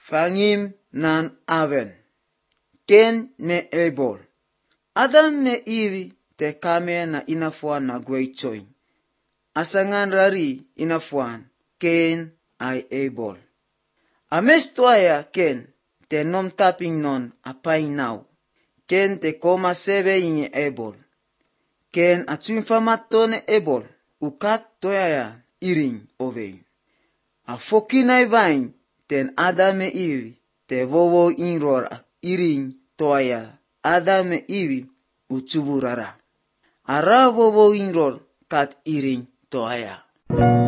Fangim nan Aven. Ken me Abel. Adam me Eve te kame na inafuan na gweichoy. Asangan rari inafuan. Ken ay Abel. Ames tuaya Ken te nom taping non apay now. Ken te koma sebe inye Abel. Ken atsunfamatone Abel. Ukat toya iring ovei. A fokinay vain ten Adam e Eve te vovo inror iring toya Adam e Eve utsuburara. Ara vovo inror kat iring toya.